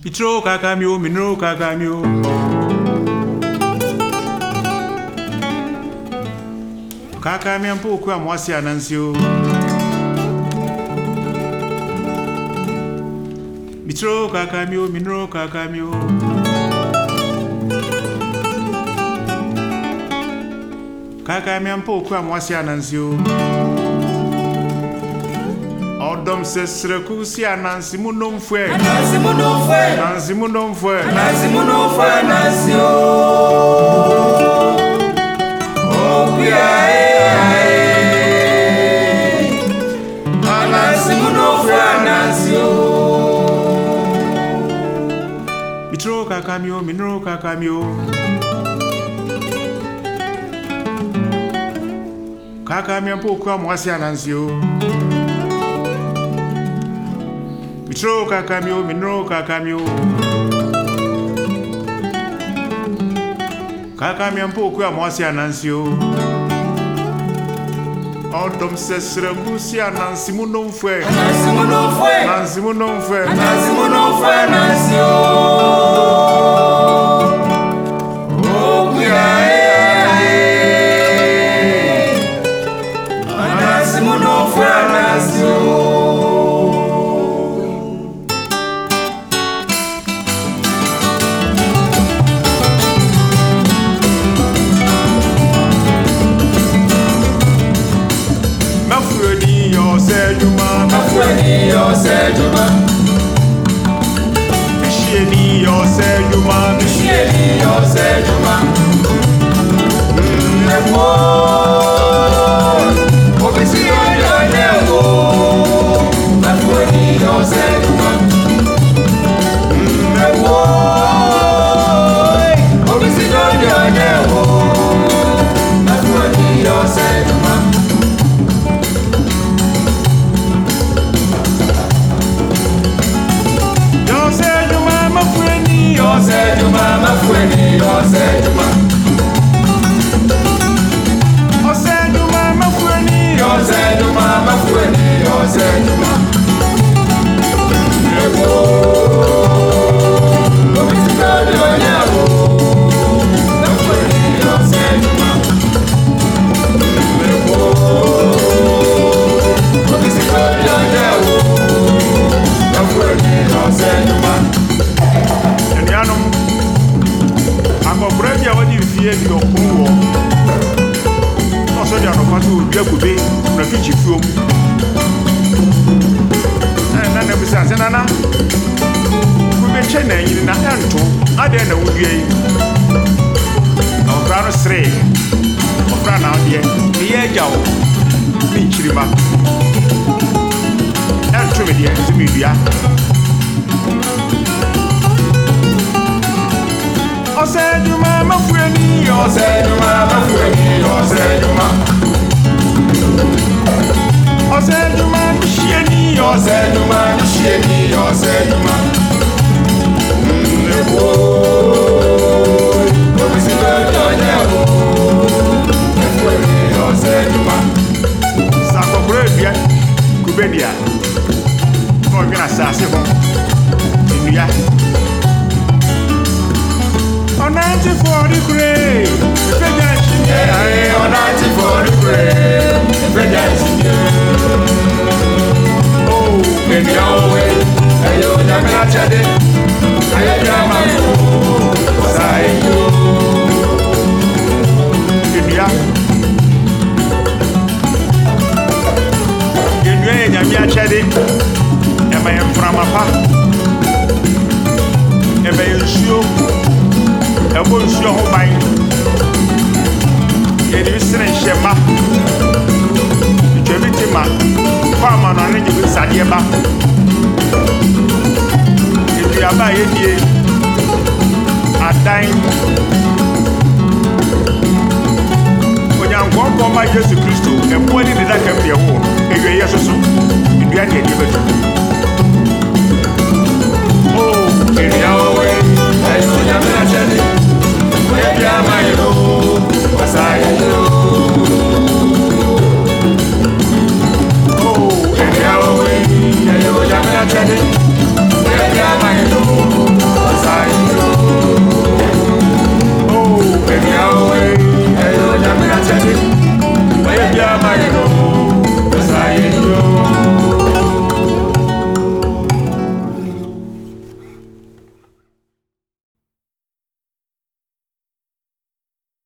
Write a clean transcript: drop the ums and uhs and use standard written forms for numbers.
Pitro kakamio, minro kakamio. Kakamia mpo kwa mwasi anansio. Pitro kakamio, minro kakamio. Kakamia mpo kwa mwasi anansio. Odom sesreku si anansi munomfwe. Anansi munomfwe. Anansi munomfwe. Anansi munomfwe anansi o. Anansi munomfwe anansi o. Pitro kakamio, minro kakamio. Kakamia mpo kwa mwasi anansi o. Pitro kakamio, minro kakamio. Kakamia mpo kwa mwasi anansio. Odom sesreku si anansi munomfwe. Anansi munomfwe. Anansi munomfwe. Anansi munomfwe anansi o. Anansi munomfwe anansi o. Mafweni yo sejuma. Mishieni yo sejuma. Mishieni yo sejuma. Nemo obisi yo nemo. Mafweni yo sejuma. Nemo obisi yo nemo. Mafweni yo sejuma. Osejuma, mafweni, osejuma. Osejuma, mafweni. Osejuma, mafweni, osejuma. Ego, obisikali onyabo. Mafweni, osejuma. Ego, obisikali onyabo. Mafweni, osejuma. Brady awadi fie di okun wo. No so dia no kwatu obi akube na kichi fuom. Na na bisa se nana. Ku be che na yin na ento ade na wudie yi. Na okra no sre. Okra na ode ni ye jawo. Ni chiriba. Ento me die zumi bia. Osejuma mafweni, osejuma mafweni, osejuma. Osejuma mishieni, osejuma mishieni, osejuma. Nebo, obisikali onyabo. Mafweni, osejuma. Sakokure bia, kubedia. No gina sase ho. India. Onanti for the grave, onanti for the grave, oh, baby, always, ayo nyamela chade, ayo nyama ko, sayo. India. India nyamia chade, ema yemframa pa, ema yensio. Ebo nsuo ho ban ye di sene hyema twebiti ma kwa ma no ne jibi sade ba ye aba ye die adan onyankwo ko ma Jesus Kristo ebo ni de da kam de ho ewe yeso so edua de betu